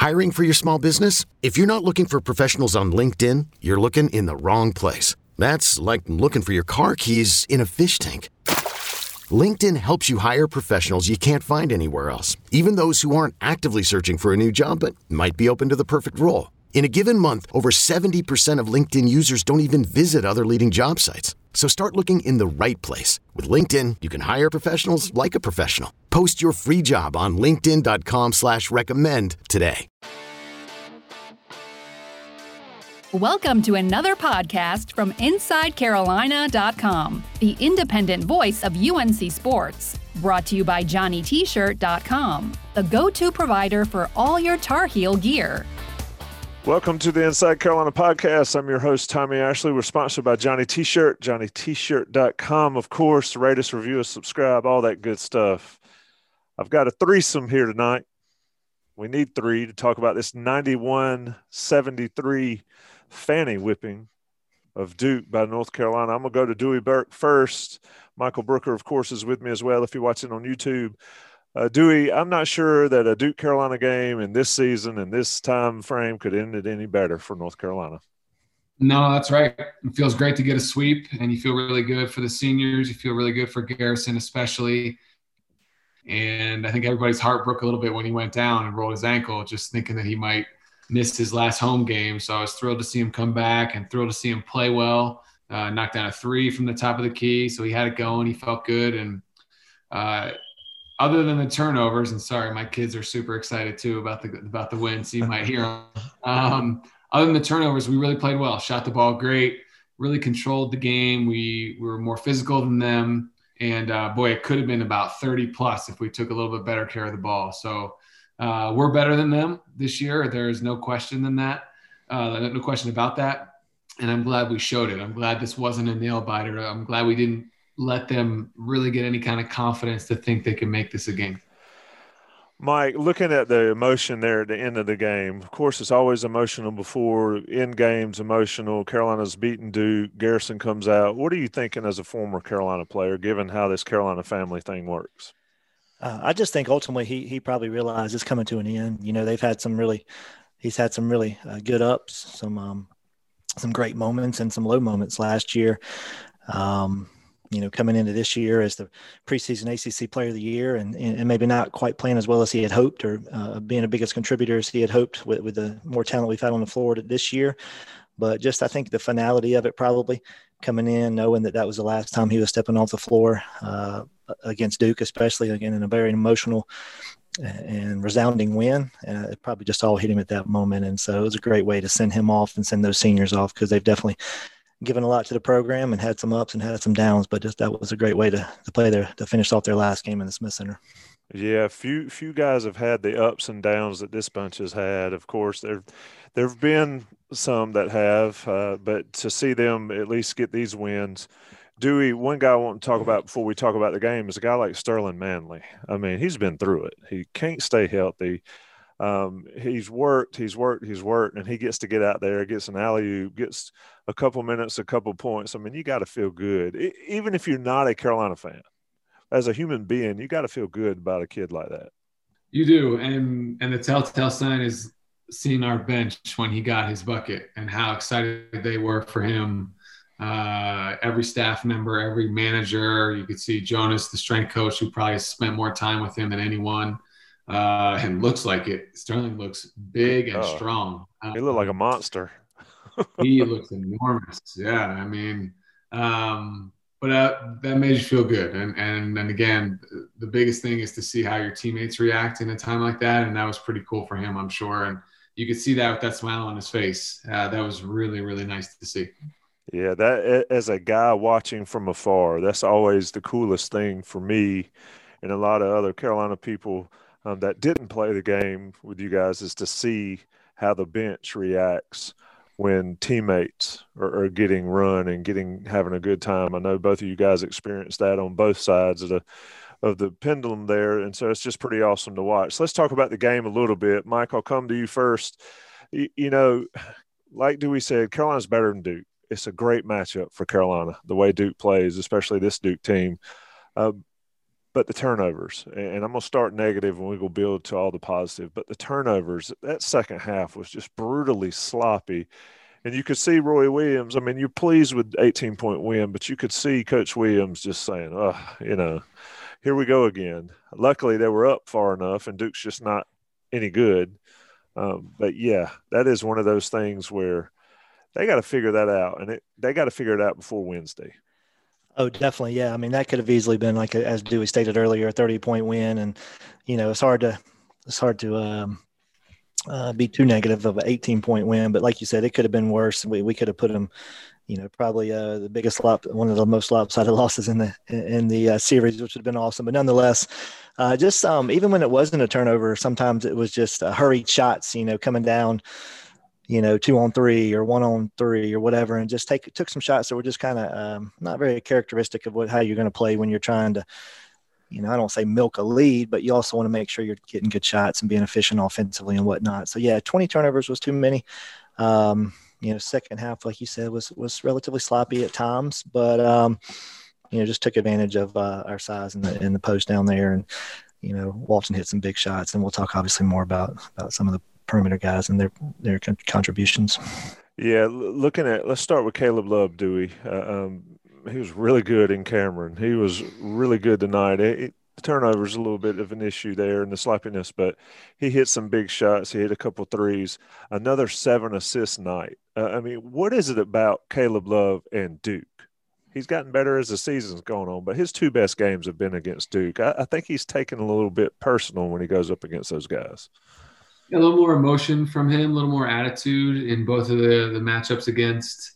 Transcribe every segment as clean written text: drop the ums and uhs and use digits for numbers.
Hiring for your small business? If you're not looking for professionals on LinkedIn, you're looking in the wrong place. That's like looking for your car keys in a fish tank. LinkedIn helps you hire professionals you can't find anywhere else, even those who aren't actively searching for a new job but might be open to the perfect role. In a given month, over 70% of LinkedIn users don't even visit other leading job sites. So start looking in the right place. With LinkedIn, you can hire professionals like a professional. Post your free job on linkedin.com/recommend today. Welcome to another podcast from InsideCarolina.com, the independent voice of UNC Sports. Brought to you by JohnnyT-shirt.com, the go-to provider for all your Tar Heel gear. Welcome to the Inside Carolina podcast. I'm your host, Tommy Ashley. We're sponsored by Johnny T-shirt, JohnnyT-shirt.com. Of course, rate us, review us, subscribe, all that good stuff. I've got a threesome here tonight. We need three to talk about this 91-73 fanny whipping of Duke by North Carolina. I'm going to go to Dewey Burke first. Michael Brooker, of course, is with me as well if you're watching on YouTube. Dewey, I'm not sure that a Duke-Carolina game in this season and this time frame could end it any better for North Carolina. No, that's right. It feels great to get a sweep, and you feel really good for the seniors. You feel really good for Garrison especially. And I think everybody's heart broke a little bit when he went down and rolled his ankle, just thinking that he might miss his last home game. So I was thrilled to see him come back and thrilled to see him play well, knocked down a three from the top of the key. So he had it going. He felt good. And other than the turnovers, and sorry, my kids are super excited too about the win, so you might hear them. Other than the turnovers, we really played well, shot the ball great, really controlled the game. We were more physical than them, and boy, it could have been about 30 plus if we took a little bit better care of the ball. So we're better than them this year. There's no question no question about that. And I'm glad we showed it. I'm glad this wasn't a nail biter. I'm glad we didn't let them really get any kind of confidence to think they can make this a game. Mike, looking at the emotion there at the end of the game, of course, it's always emotional before end games, emotional. Carolina's beaten Duke. Garrison comes out. What are you thinking as a former Carolina player, given how this Carolina family thing works? I just think ultimately he probably realized it's coming to an end. You know, he's had some really good ups, some great moments and some low moments last year. Coming into this year as the preseason ACC Player of the Year and maybe not quite playing as well as he had hoped or being the biggest contributor as he had hoped with the more talent we've had on the floor this year. But just I think the finality of it probably coming in, knowing that was the last time he was stepping off the floor against Duke, especially, again, in a very emotional and resounding win. It probably just all hit him at that moment. And so it was a great way to send him off and send those seniors off because they've definitely – given a lot to the program and had some ups and had some downs, but just that was a great way to play to finish off their last game in the Smith Center. Yeah, few guys have had the ups and downs that this bunch has had. Of course, there have been some that have, but to see them at least get these wins. Dewey, one guy I want to talk about before we talk about the game is a guy like Sterling Manley. I mean, he's been through it. He can't stay healthy. He's worked, and he gets to get out there, gets an alley-oop, gets a couple minutes, a couple points. I mean, you got to feel good. Even if you're not a Carolina fan, as a human being, you got to feel good about a kid like that. You do, and the telltale sign is seeing our bench when he got his bucket and how excited they were for him. Every staff member, every manager, you could see Jonas, the strength coach, who probably spent more time with him than anyone. And looks like it. Sterling looks big and strong. He looked like a monster. He looks enormous. Yeah, I mean, but that made you feel good. And again, the biggest thing is to see how your teammates react in a time like that. And that was pretty cool for him, I'm sure. And you could see that with that smile on his face. That was really, really nice to see. Yeah, that as a guy watching from afar, that's always the coolest thing for me and a lot of other Carolina people that didn't play the game with you guys is to see how the bench reacts when teammates are getting run and having a good time. I know both of you guys experienced that on both sides of the pendulum there, and so it's just pretty awesome to watch. So let's talk about the game a little bit. Mike, I'll come to you first. You know, like Dewey said, Carolina's better than Duke. It's a great matchup for Carolina, the way Duke plays, especially this Duke team. But but the turnovers, and I'm going to start negative and we will build to all the positive, but the turnovers, that second half was just brutally sloppy. And you could see Roy Williams. I mean, you're pleased with 18-point win, but you could see Coach Williams just saying, oh, here we go again. Luckily, they were up far enough, and Duke's just not any good. But, yeah, that is one of those things where they got to figure that out, and they got to figure it out before Wednesday. Oh, definitely. Yeah. I mean, that could have easily been, like, as Dewey stated earlier, a 30-point win. And, it's hard to be too negative of an 18-point win. But like you said, it could have been worse. We could have put them, probably the biggest one of the most lopsided losses in the series, which would have been awesome. But nonetheless, just even when it wasn't a turnover, sometimes it was just hurried shots, coming down, 2-on-3 or 1-on-3 or whatever, and just took some shots that were just kind of not very characteristic of how you're going to play when you're trying to, I don't say milk a lead, but you also want to make sure you're getting good shots and being efficient offensively and whatnot. So yeah, 20 turnovers was too many. Second half, like you said, was relatively sloppy at times, but just took advantage of our size in the post down there, and Walton hit some big shots, and we'll talk obviously more about some of the perimeter guys and their contributions. Yeah, let's start with Caleb Love, Dewey. He was really good in Cameron. He was really good tonight. The turnover's a little bit of an issue there and the sloppiness, but he hit some big shots. He hit a couple threes, another 7-assist night. What is it about Caleb Love and Duke? He's gotten better as the season's gone on, but his two best games have been against Duke. I think he's taken a little bit personal when he goes up against those guys. A little more emotion from him, a little more attitude in both of the matchups against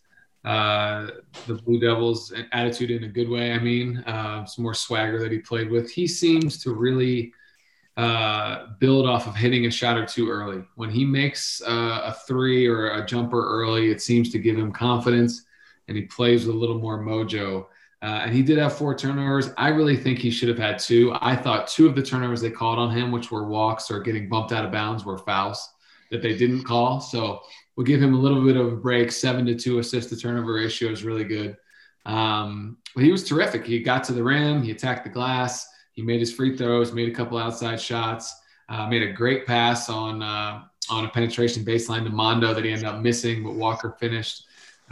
the Blue Devils, and attitude in a good way. Some more swagger that he played with. He seems to really build off of hitting a shot or two early. When he makes a three or a jumper early, it seems to give him confidence, and he plays with a little more mojo. And he did have 4 turnovers. I really think he should have had 2. I thought 2 of the turnovers they called on him, which were walks or getting bumped out of bounds, were fouls that they didn't call. So we'll give him a little bit of a break. 7-2 assist to turnover ratio is really good. But he was terrific. He got to the rim. He attacked the glass. He made his free throws, made a couple outside shots, made a great pass on a penetration baseline to Mondo that he ended up missing, but Walker finished.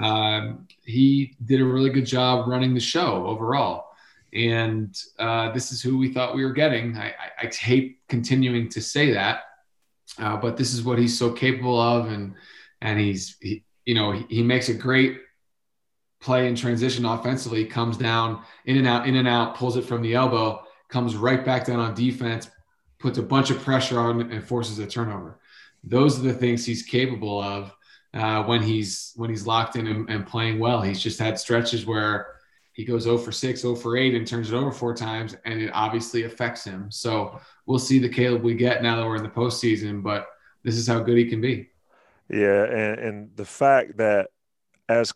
He did a really good job running the show overall. And this is who we thought we were getting. I hate continuing to say that, but this is what he's so capable of. And he makes a great play in transition offensively, comes down in and out, pulls it from the elbow, comes right back down on defense, puts a bunch of pressure on and forces a turnover. Those are the things he's capable of. When he's locked in and playing well. He's just had stretches where he goes 0 for 6, 0 for 8 and turns it over 4 times, and it obviously affects him. So we'll see the Caleb we get now that we're in the postseason, but this is how good he can be. Yeah, and the fact that as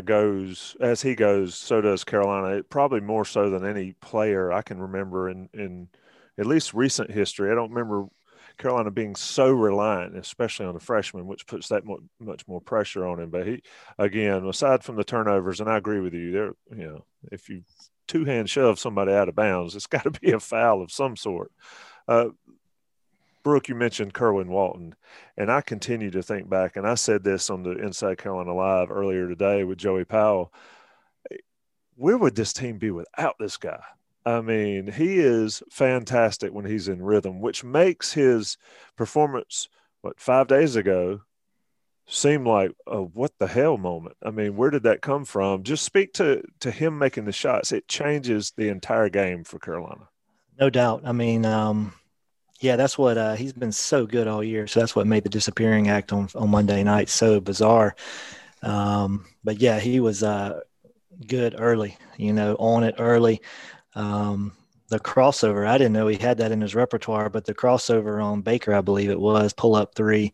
he goes, so does Carolina, probably more so than any player I can remember in at least recent history. I don't remember Carolina being so reliant, especially on the freshman, which puts that much more pressure on him. But he, again, aside from the turnovers, and I agree with you, if you two-hand shove somebody out of bounds, it's got to be a foul of some sort. Brooke, you mentioned Kerwin Walton, and I continue to think back, and I said this on the Inside Carolina Live earlier today with Joey Powell. Where would this team be without this guy? He is fantastic when he's in rhythm, which makes his performance, 5 days ago, seem like a what the hell moment. Where did that come from? Just speak to him making the shots. It changes the entire game for Carolina. No doubt. That's what he's been so good all year. So that's what made the disappearing act on Monday night so bizarre. But yeah, he was good early, on it early. The crossover, I didn't know he had that in his repertoire, but the crossover on Baker, I believe it was, pull up 3.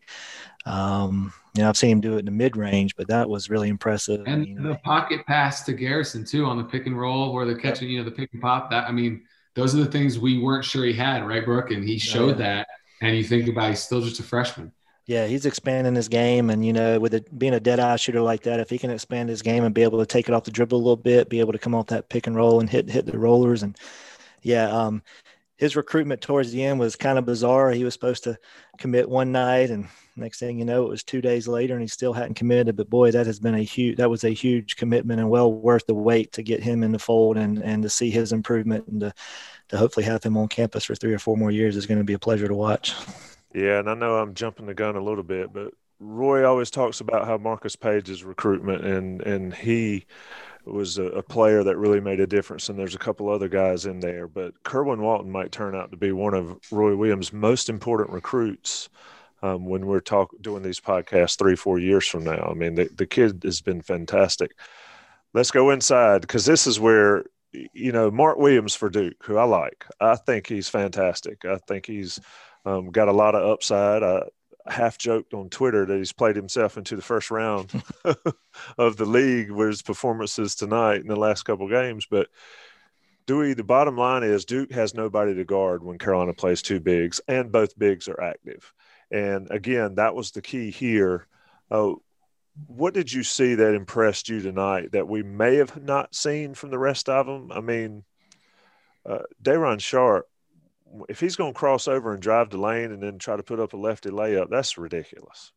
I've seen him do it in the mid range, but that was really impressive. And the pocket pass to Garrison too on the pick and roll where they're catching, the pick and pop. Those are the things we weren't sure he had, right, Brooke? And he showed that. And you think about he's still just a freshman. Yeah, he's expanding his game, and with it being a dead-eye shooter like that, if he can expand his game and be able to take it off the dribble a little bit, be able to come off that pick and roll and hit the rollers and Yeah. His recruitment towards the end was kind of bizarre. He was supposed to commit one night, and next thing you know, it was 2 days later and he still hadn't committed. But boy, that was a huge commitment and well worth the wait to get him in the fold and to see his improvement and to hopefully have him on campus for 3 or 4 more years is going to be a pleasure to watch. Yeah. And I know I'm jumping the gun a little bit, but Roy always talks about how Marcus Page's recruitment and he was a player that really made a difference, and there's a couple other guys in there. But Kerwin Walton might turn out to be one of Roy Williams' most important recruits when we're doing these podcasts 3-4 years from now. I mean, the kid has been fantastic. Let's go inside, because this is where, Mark Williams for Duke, who I like. I think he's fantastic. I think he's got a lot of upside. I half joked on Twitter that he's played himself into the first round of the league with his performances tonight in the last couple games. But Dewey, the bottom line is Duke has nobody to guard when Carolina plays 2 bigs, and both bigs are active. And again, that was the key here. What did you see that impressed you tonight that we may have not seen from the rest of them? I mean, Day'Ron Sharpe, if he's going to cross over and drive the lane and then try to put up a lefty layup, that's ridiculous.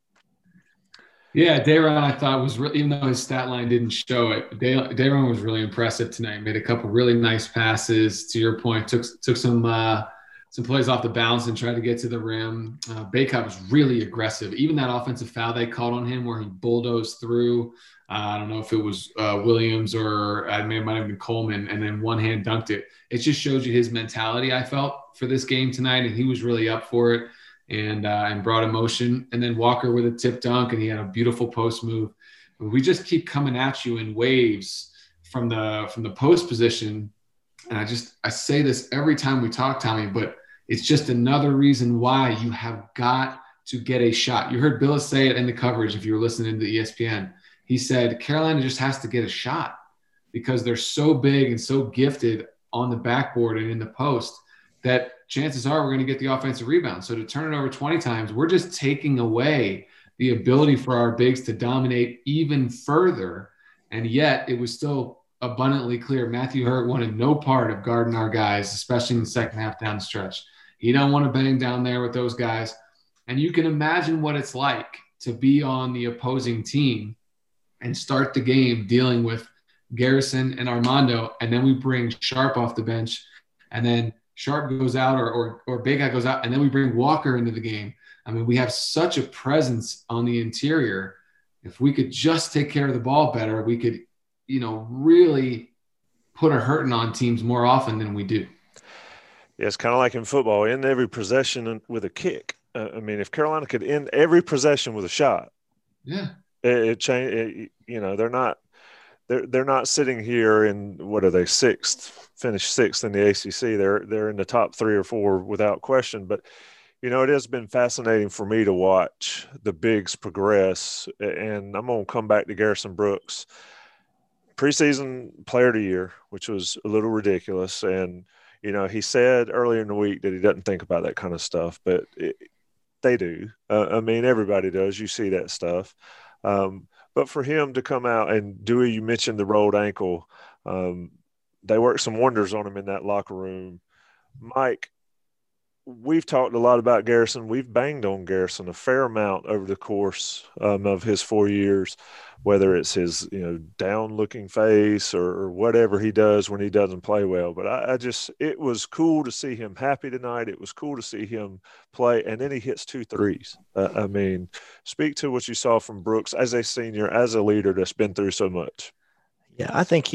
Yeah, Day'Ron I thought was really, even though his stat line didn't show it, Day'Ron was really impressive tonight. Made a couple really nice passes. To your point, took some plays off the bounce and tried to get to the rim. Bacot was really aggressive. Even that offensive foul they called on him where he bulldozed through. I don't know if it was Williams or it might have been Coleman, and then one hand dunked it. It just shows you his mentality, I felt, for this game tonight, and he was really up for it and brought emotion. And then Walker with a tip dunk, and he had a beautiful post move. We just keep coming at you in waves from the post position. And I say this every time we talk, Tommy, but it's just another reason why you have got to get a shot. You heard Billis say it in the coverage if you were listening to ESPN. He said Carolina just has to get a shot because they're so big and so gifted on the backboard and in the post that chances are we're going to get the offensive rebound. So to turn it over 20 times, we're just taking away the ability for our bigs to dominate even further. And yet it was still abundantly clear Matthew Hurt wanted no part of guarding our guys, especially in the second half down the stretch. He don't want to bang down there with those guys. And you can imagine what it's like to be on the opposing team and start the game dealing with Garrison and Armando, and then we bring Sharpe off the bench, and then Sharpe goes out or Bacot goes out, and then we bring Walker into the game. I mean, we have such a presence on the interior. If we could just take care of the ball better, we could, really put a hurting on teams more often than we do. Yeah, it's kind of like in football, end every possession with a kick. I mean, if Carolina could end every possession with a shot, yeah, it changed. They're not sitting here in, what are they, finished sixth in the ACC. They're in the top 3 or 4 without question. But it has been fascinating for me to watch the bigs progress. And I'm going to come back to Garrison Brooks, preseason player of the year, which was a little ridiculous. And he said earlier in the week that he doesn't think about that kind of stuff, but they do. I mean, everybody does. You see that stuff. But for him to come out and Dewey, you mentioned the rolled ankle. They worked some wonders on him in that locker room. Mike, we've talked a lot about Garrison. We've banged on Garrison a fair amount over the course of his 4 years, whether it's his down-looking face or whatever he does when he doesn't play well. But it was cool to see him happy tonight. It was cool to see him play, and then he hits 2 threes. I mean, speak to what you saw from Brooks as a senior, as a leader that's been through so much. Yeah, I think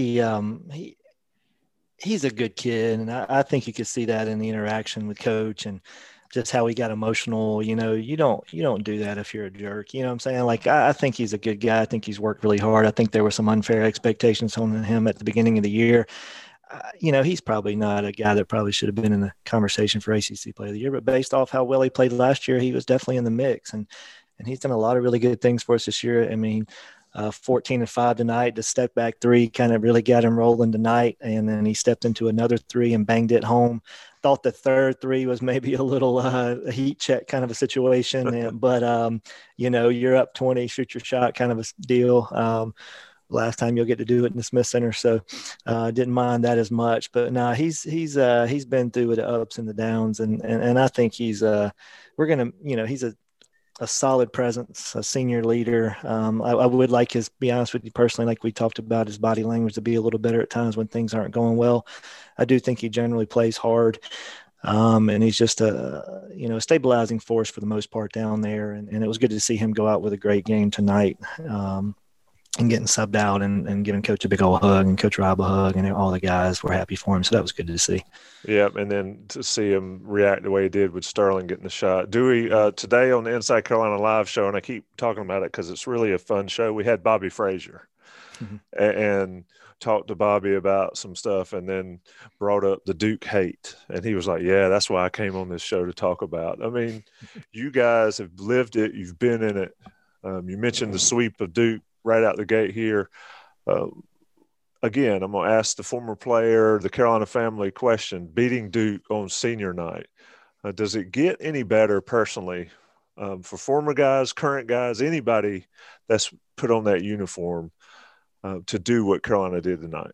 he's a good kid, and I think you could see that in the interaction with Coach and just how he got emotional. You don't do that if you're a jerk. You know what I'm saying? Like, I think he's a good guy. I think he's worked really hard. I think there were some unfair expectations on him at the beginning of the year. He's probably not a guy that probably should have been in the conversation for ACC Player of the Year, but based off how well he played last year, he was definitely in the mix, and he's done a lot of really good things for us this year. I mean, 14-5 tonight. The step back 3 kind of really got him rolling tonight. And then he stepped into another 3 and banged it home. Thought the third 3 was maybe a little a heat check kind of a situation. But, you're up 20, shoot your shot kind of a deal. last time you'll get to do it in the Smith Center. So didn't mind that as much. But no, he's been through the ups and the downs, and I think he's we're gonna, he's a solid presence, a senior leader. I would like be honest with you personally, like we talked about, his body language to be a little better at times when things aren't going well. I do think he generally plays hard. And he's just a stabilizing force for the most part down there. And it was good to see him go out with a great game tonight, and getting subbed out and giving Coach a big old hug, and Coach Rob a hug, and all the guys were happy for him. So that was good to see. Yeah, and then to see him react the way he did with Sterling getting the shot. Dewey, today on the Inside Carolina Live show, and I keep talking about it because it's really a fun show, we had Bobby Frazier. Mm-hmm. And talked to Bobby about some stuff, and then brought up the Duke hate. And he was like, yeah, that's why I came on this show to talk about. I mean, you guys have lived it. You've been in it. You mentioned the sweep of Duke right out the gate here. Again, I'm going to ask the former player, the Carolina family question, beating Duke on senior night. Does it get any better personally for former guys, current guys, anybody that's put on that uniform to do what Carolina did tonight?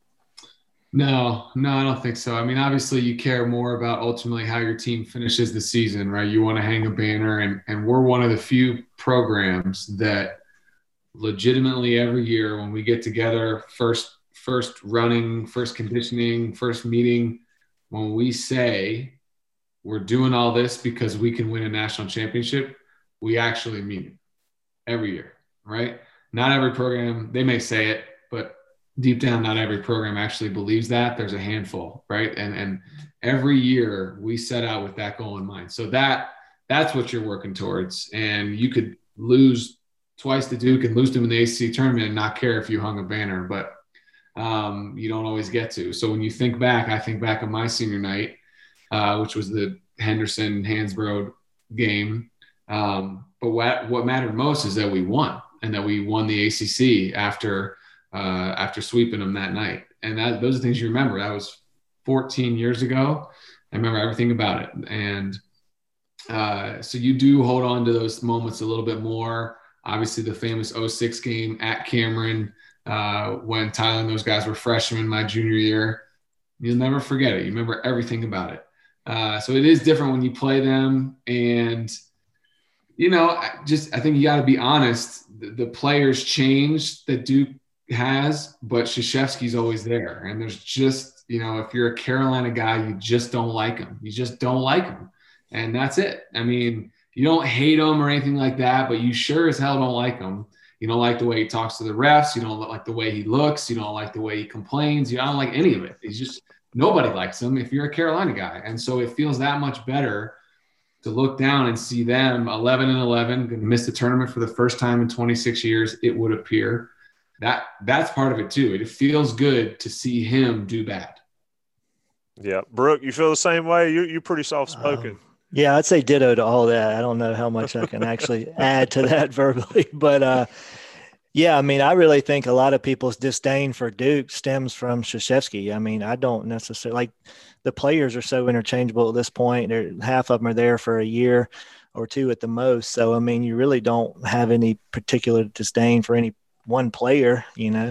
No, I don't think so. I mean, obviously you care more about ultimately how your team finishes the season, right? You want to hang a banner, and we're one of the few programs that legitimately every year when we get together, first running, first conditioning, first meeting, when we say we're doing all this because we can win a national championship, we actually mean it every year, right? Not every program, they may say it, but deep down, not every program actually believes that. There's a handful, right? And every year we set out with that goal in mind. So that's what you're working towards. And you could lose twice to Duke and lose them in the ACC tournament and not care if you hung a banner, but you don't always get to. So when you think back, I think back on my senior night, which was the Henderson-Hansborough game. But what mattered most is that we won, and that we won the ACC after sweeping them that night. And those are things you remember. That was 14 years ago. I remember everything about it. And so you do hold on to those moments a little bit more. Obviously, the famous 06 game at Cameron, when Tyler and those guys were freshmen my junior year. You'll never forget it. You remember everything about it. So it is different when you play them. And I think you got to be honest. The players change that Duke has, but Krzyzewski's always there. And there's just, if you're a Carolina guy, you just don't like him. You just don't like him. And that's it. I mean, you don't hate him or anything like that, but you sure as hell don't like him. You don't like the way he talks to the refs. You don't like the way he looks. You don't like the way he complains. You don't like any of it. Nobody likes him if you're a Carolina guy. And so it feels that much better to look down and see them 11-11, going to miss the tournament for the first time in 26 years, it would appear. That's part of it too. It feels good to see him do bad. Yeah. Brooke, you feel the same way? You're pretty soft-spoken. Yeah, I'd say ditto to all that. I don't know how much I can actually add to that verbally, but yeah, I mean, I really think a lot of people's disdain for Duke stems from Krzyzewski. I mean, I don't necessarily like the players are so interchangeable at this point. Half of them are there for a year or two at the most. So, I mean, you really don't have any particular disdain for any one player,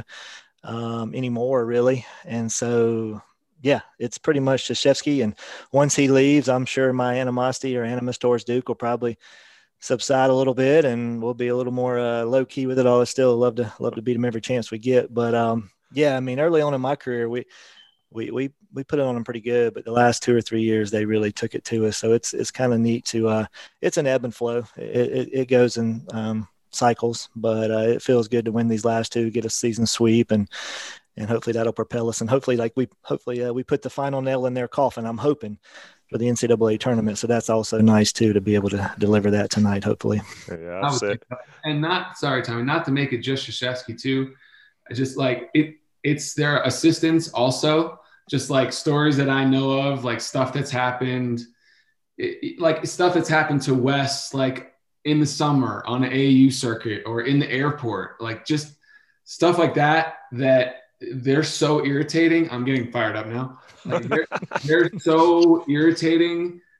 anymore really. And so, yeah, it's pretty much Krzyzewski. And once he leaves, I'm sure my animosity or animus towards Duke will probably subside a little bit, and we'll be a little more low key with it. I'll still love to beat him every chance we get. But yeah, I mean, early on in my career, we put it on them pretty good, but the last 2 or 3 years they really took it to us. So it's kind of neat to it's an ebb and flow. It goes in cycles, but it feels good to win these last two, get a season sweep, and hopefully that'll propel us. And hopefully we put the final nail in their coffin. I'm hoping for the NCAA tournament. So that's also nice too, to be able to deliver that tonight, hopefully. Yeah, that's it. And Tommy, not to make it just Krzyzewski too. Just like it's their assistants also, just like stories that I know of, like stuff that's happened, like stuff that's happened to Wes, like in the summer on an AAU circuit or in the airport, like just stuff like that they're so irritating. I'm getting fired up now. Like they're so irritating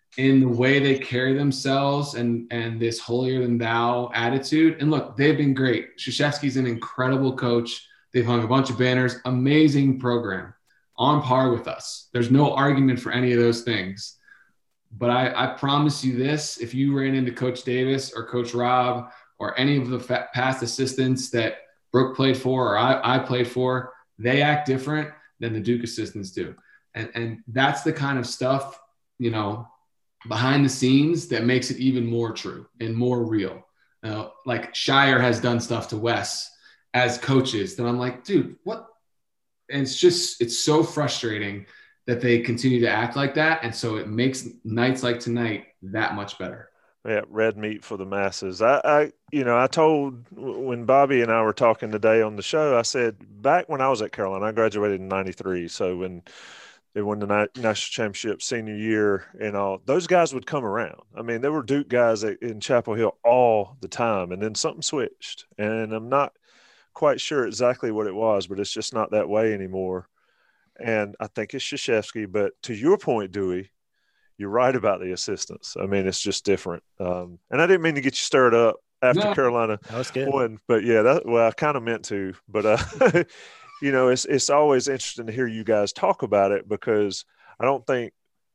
in the way they carry themselves and this holier than thou attitude. And look, they've been great. Krzyzewski's an incredible coach. They've hung a bunch of banners, amazing program, on par with us. There's no argument for any of those things. But I promise you this, if you ran into Coach Davis or Coach Rob or any of the past assistants that Brooke played for or I played for, they act different than the Duke assistants do. And that's the kind of stuff, you know, behind the scenes that makes it even more true and more real. Like Shire has done stuff to Wes as coaches that I'm like, dude, what? And it's so frustrating that they continue to act like that. And so it makes nights like tonight that much better. Yeah, red meat for the masses. I told when Bobby and I were talking today on the show, I said back when I was at Carolina, I graduated in '93. So when they won the national championship senior year and all, those guys would come around. I mean, there were Duke guys in Chapel Hill all the time, and then something switched. And I'm not quite sure exactly what it was, but it's just not that way anymore. And I think it's Krzyzewski. But to your point, Dewey, you're right about the assistants. I mean, it's just different. And I didn't mean to get you stirred up after Carolina won, but yeah, I kind of meant to. But you know, it's always interesting to hear you guys talk about it because I don't think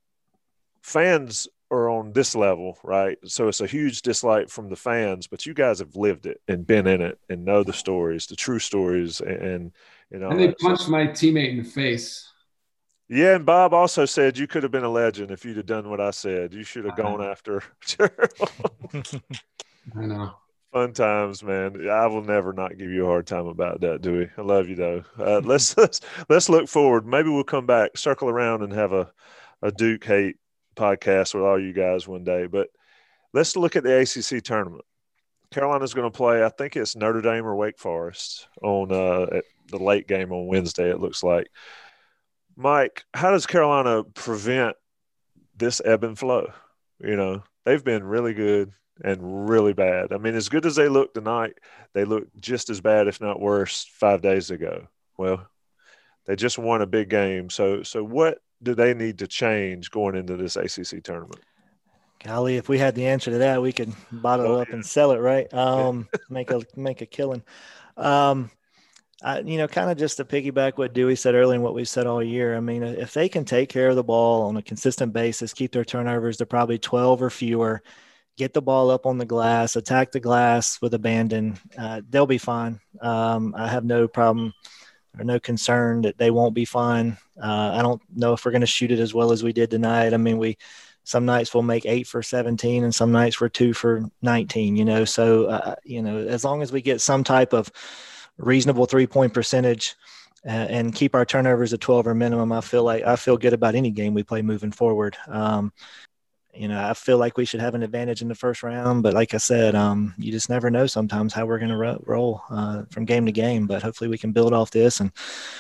fans are on this level, right? So it's a huge dislike from the fans, but you guys have lived it and been in it and know the stories, the true stories, and you know. And they punched my teammate in the face. Yeah, and Bob also said you could have been a legend if you'd have done what I said. You should have gone after Gerald. I know. Fun times, man. I will never not give you a hard time about that, Dewey. I love you, though. Let's look forward. Maybe we'll come back, circle around, and have a Duke hate podcast with all you guys one day. But let's look at the ACC tournament. Carolina's going to play, I think it's Notre Dame or Wake Forest on at the late game on Wednesday, it looks like. Mike, how does Carolina prevent this ebb and flow? You know, they've been really good and really bad. I mean, as good as they look tonight, they look just as bad, if not worse, 5 days ago. Well, they just won a big game. So what do they need to change going into this ACC tournament? Golly, if we had the answer to that, we could bottle it up and sell it, right? Make a killing. Kind of just to piggyback what Dewey said earlier and what we've said all year. I mean, if they can take care of the ball on a consistent basis, keep their turnovers to probably 12 or fewer, get the ball up on the glass, attack the glass with abandon, they'll be fine. I have no problem or no concern that they won't be fine. I don't know if we're going to shoot it as well as we did tonight. I mean, some nights we'll make 8 for 17 and some nights we're 2 for 19, So, as long as we get some type of reasonable 3-point percentage and keep our turnovers at 12 or minimum, I feel good about any game we play moving forward. I feel like we should have an advantage in the first round, but like I said, you just never know sometimes how we're going to roll from game to game, but hopefully we can build off this and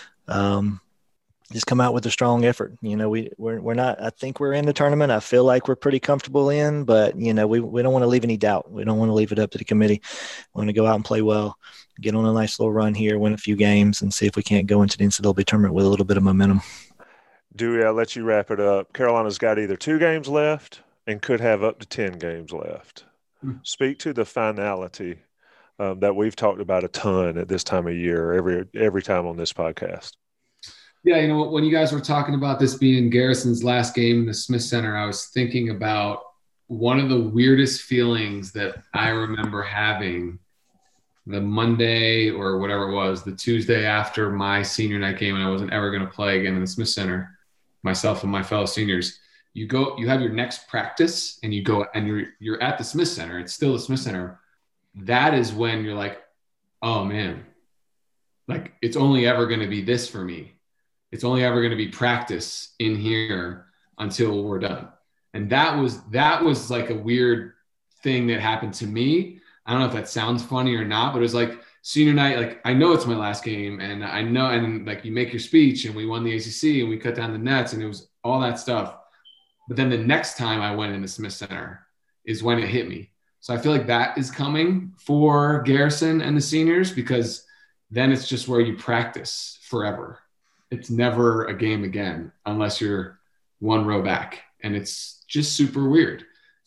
just come out with a strong effort. We're not, I think we're in the tournament. I feel like we're pretty comfortable in, but we don't want to leave any doubt. We don't want to leave it up to the committee. We want to go out and play well, get on a nice little run here, win a few games, and see if we can't go into the NCAA tournament with a little bit of momentum. Dewey, I'll let you wrap it up. Carolina's got either 2 games left and could have up to 10 games left. Speak to the finality that we've talked about a ton at this time of year, every time on this podcast. Yeah, when you guys were talking about this being Garrison's last game in the Smith Center, I was thinking about one of the weirdest feelings that I remember having the Monday or whatever it was, the Tuesday after my senior night game, and I wasn't ever going to play again in the Smith Center, myself and my fellow seniors. You have your next practice and you go and you're at the Smith Center. It's still the Smith Center. That is when you're like, oh man, like it's only ever going to be this for me. It's only ever going to be practice in here until we're done. And that was like a weird thing that happened to me. I don't know if that sounds funny or not, but it was like senior night. Like, I know it's my last game and I know, and like you make your speech and we won the ACC and we cut down the nets and it was all that stuff. But then the next time I went into Smith Center is when it hit me. So I feel like that is coming for Garrison and the seniors, because then it's just where you practice forever. It's never a game again unless you're one row back. and it's just super weird.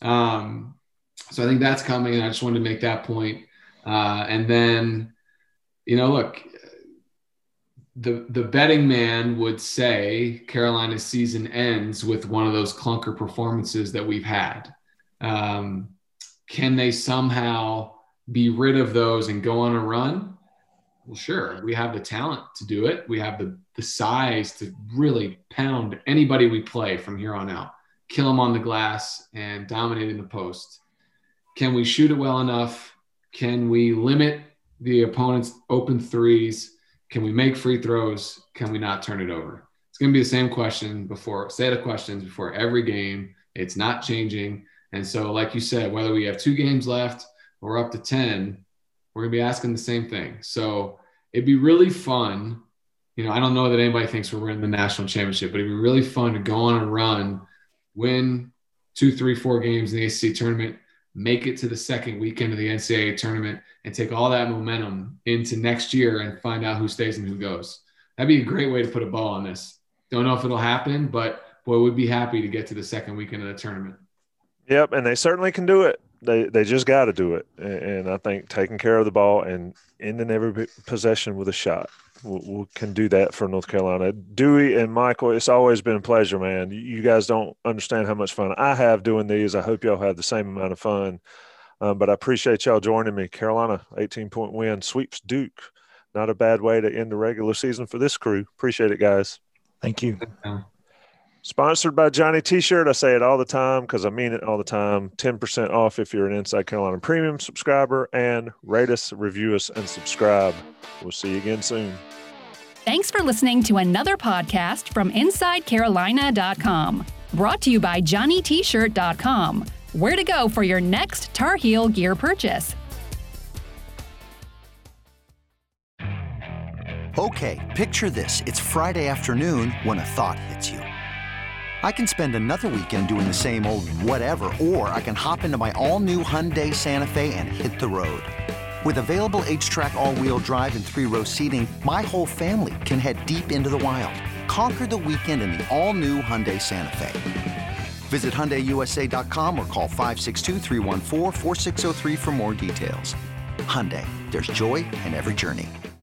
So I think that's coming, and I just wanted to make that point. And then, look, the betting man would say Carolina's season ends with one of those clunker performances that we've had. Can they somehow be rid of those and go on a run? Well, sure. We have the talent to do it. We have the size to really pound anybody we play from here on out, kill them on the glass and dominate in the post. Can we shoot it well enough? Can we limit the opponent's open threes? Can we make free throws? Can we not turn it over? It's going to be the same set of questions before every game. It's not changing. And so, like you said, whether we have 2 games left or up to 10, we're going to be asking the same thing. So it'd be really fun. I don't know that anybody thinks we're in the national championship, but it'd be really fun to go on a run, win 2, 3, 4 games in the ACC tournament, make it to the second weekend of the NCAA tournament, and take all that momentum into next year and find out who stays and who goes. That'd be a great way to put a bow on this. Don't know if it'll happen, but boy, we'd be happy to get to the second weekend of the tournament. Yep, and they certainly can do it. They just got to do it. And I think taking care of the ball and ending every possession with a shot we can do that for North Carolina. Dewey and Michael, it's always been a pleasure, man. You guys don't understand how much fun I have doing these. I hope y'all have the same amount of fun. But I appreciate y'all joining me. Carolina, 18-point win, sweeps Duke. Not a bad way to end the regular season for this crew. Appreciate it, guys. Thank you. Sponsored by Johnny T-Shirt. I say it all the time because I mean it all the time. 10% off if you're an Inside Carolina Premium subscriber, and rate us, review us, and subscribe. We'll see you again soon. Thanks for listening to another podcast from InsideCarolina.com. Brought to you by JohnnyT-Shirt.com. Where to go for your next Tar Heel gear purchase. Okay, picture this. It's Friday afternoon when a thought hits you. I can spend another weekend doing the same old whatever, or I can hop into my all-new Hyundai Santa Fe and hit the road. With available H-Track all-wheel drive and 3-row seating, my whole family can head deep into the wild. Conquer the weekend in the all-new Hyundai Santa Fe. Visit HyundaiUSA.com or call 562-314-4603 for more details. Hyundai, there's joy in every journey.